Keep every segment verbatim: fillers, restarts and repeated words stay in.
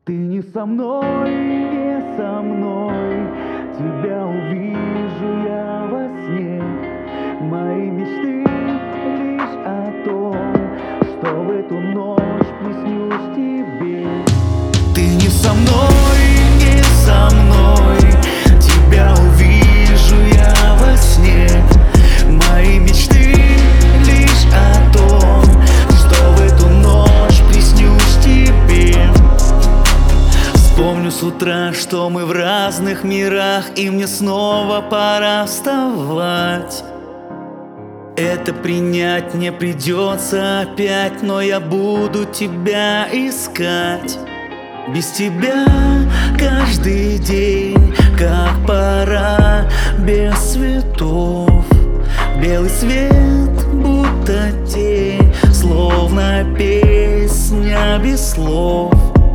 Ты не со мной, не со мной, тебя увижу я во сне. Мои мечты лишь о том, что в эту ночь приснюсь тебе. Ты не со мной, не со мной, тебя увижу я во сне. Мои мечты лишь о том, что в эту ночь приснюсь тебе. Вспомню с утра, что мы в разных мирах, и мне снова пора вставать. Это принять не придется опять, но я буду тебя искать. Без тебя каждый день как пора без цветов. Белый свет будто тень, словно песня без слов.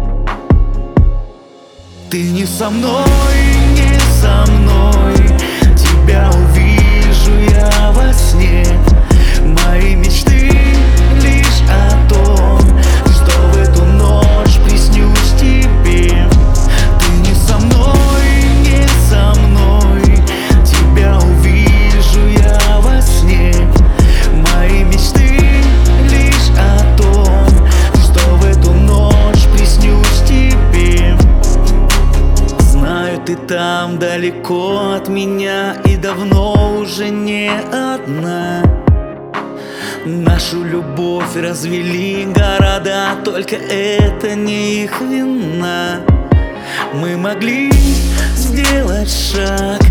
Ты не со мной, не со мной, тебя увижу я во сне. Мои мечты лишь о том, что в эту ночь приснюсь тебе. Ты не со мной, не со мной, тебя увижу я во сне. Мои мечты лишь о том, что в эту ночь приснюсь тебе. Знаю, ты там далеко от меня и давно уже не одна. Нашу любовь развели города, только это не их вина. Мы могли сделать шаг,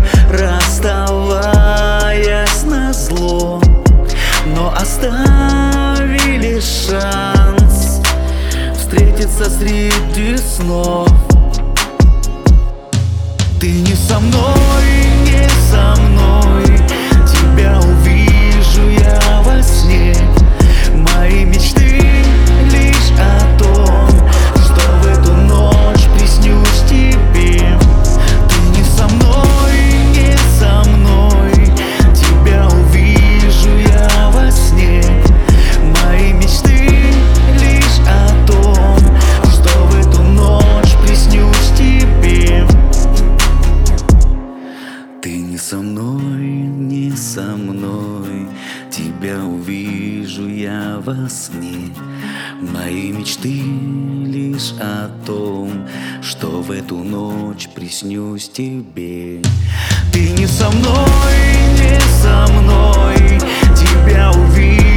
расставаясь назло, но оставили шанс встретиться среди снов. Ты не со мной, не со мной, тебя увижу я во сне. Мои мечты лишь о том, что в эту ночь приснюсь тебе. Ты не со мной, не со мной, тебя увижу я во сне. Мои мечты лишь о том, что в эту ночь приснюсь тебе. Ты не со мной, не со мной, тебя увижу я во сне. Мои мечты лишь о том, что в эту ночь приснюсь тебе. Ты не со мной, не со мной, тебя увижу